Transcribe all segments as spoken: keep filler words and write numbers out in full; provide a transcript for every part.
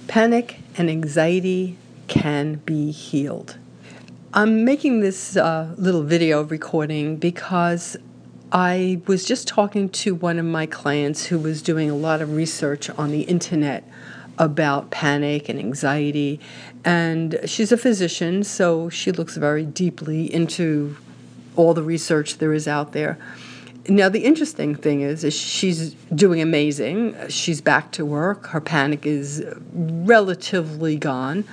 Panic and anxiety can be healed. I'm making this uh, little video recording because I was just talking to one of my clients who was doing a lot of research on the internet about panic and anxiety, and she's a physician, so she looks very deeply into all the research there is out there. Now, the interesting thing is, is she's doing amazing. She's back to work. Her panic is relatively gone.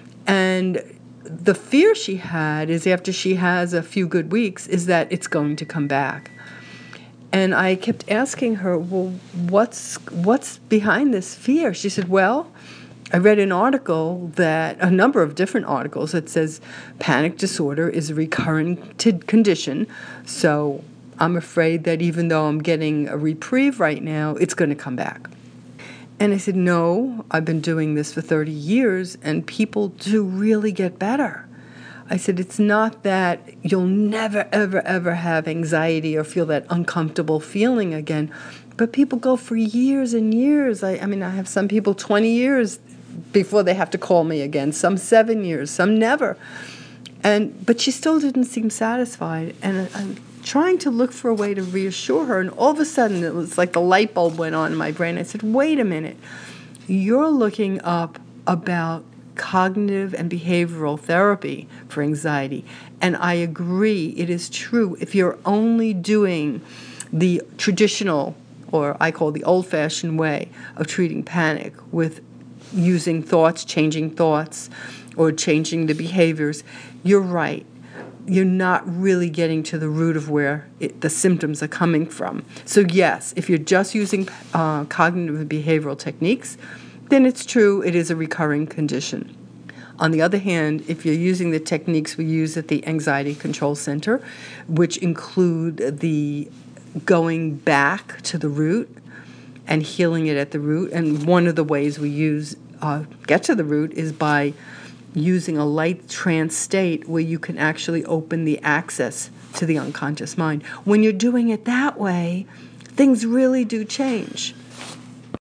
And the fear she had is after she has a few good weeks is that it's going to come back. And I kept asking her, well, what's what's behind this fear? She said, well, I read an article that, a number of different articles that says panic disorder is a recurrent t- condition. So I'm afraid that even though I'm getting a reprieve right now, it's going to come back. And I said, no, I've been doing this for thirty years, and people do really get better. I said, it's not that you'll never, ever, ever have anxiety or feel that uncomfortable feeling again, but people go for years and years. I, I mean, I have some people twenty years before they have to call me again, some seven years, some never. And but she still didn't seem satisfied, and I'm trying to look for a way to reassure her, and all of a sudden it was like the light bulb went on in my brain. I said, wait a minute, you're looking up about cognitive and behavioral therapy for anxiety, and I agree, it is true. If you're only doing the traditional, or I call the old-fashioned way of treating panic with using thoughts, changing thoughts, or changing the behaviors, you're right. You're not really getting to the root of where it, the symptoms are coming from. So yes, if you're just using uh, cognitive and behavioral techniques, then it's true, it is a recurring condition. On the other hand, if you're using the techniques we use at the Anxiety Control Center, which include the going back to the root and healing it at the root, and one of the ways we use uh, get to the root is by using a light trance state where you can actually open the access to the unconscious mind. When you're doing it that way, things really do change.